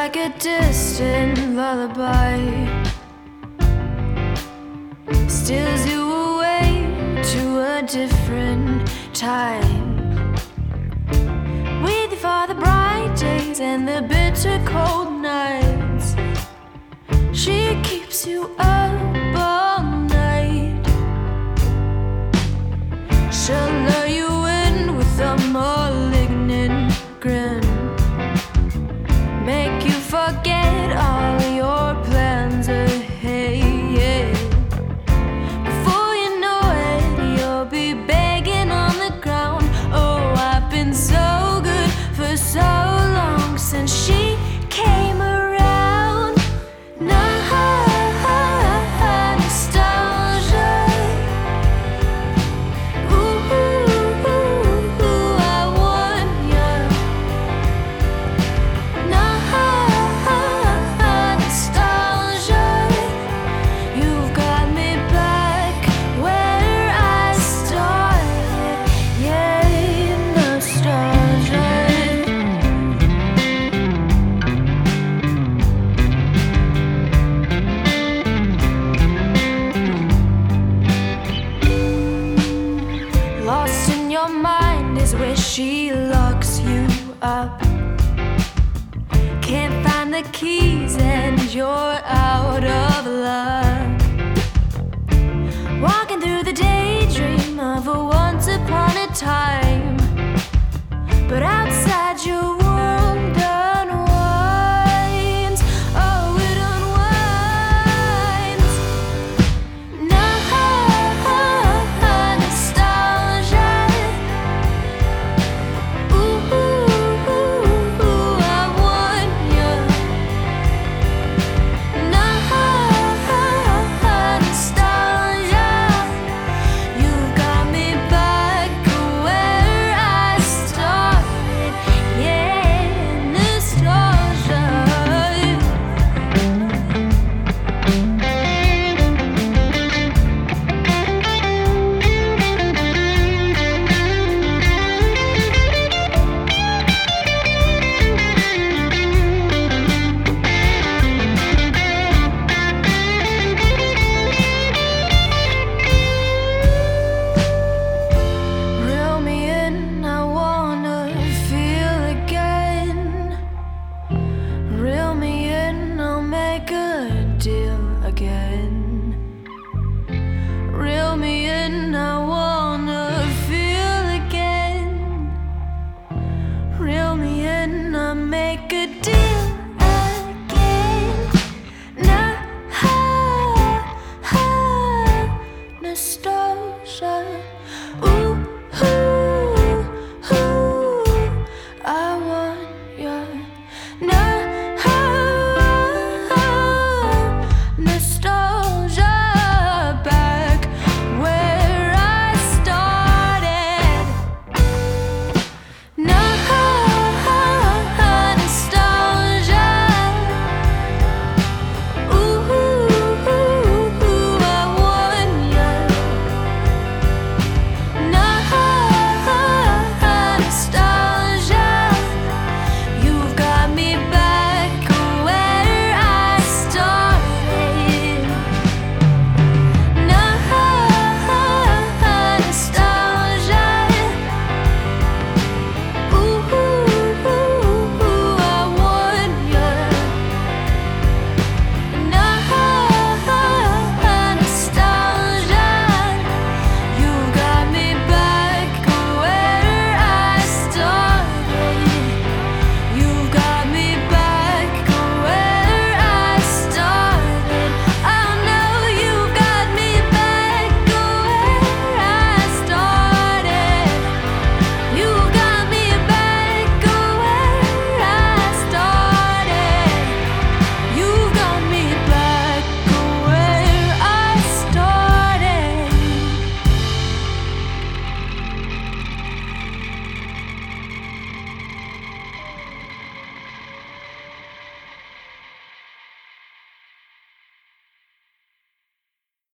like a distant lullaby, steals you away to a different time. With you for the bright days and the bitter cold nights, she keeps you up all night. She'll lure you in with a malignant grin, make you forget all your plans ahead. Before you know it, you'll be begging on the ground. Oh, I've been so good for so long since she came around. Nostalgia. Ooh, I want you. Nostalgia. You've got me back where I started. Yeah, nostalgia. Lost in your mind is where she locks you up. Can't find the keys and you're out of luck. Walking through the daydream of a once upon a time, but outside you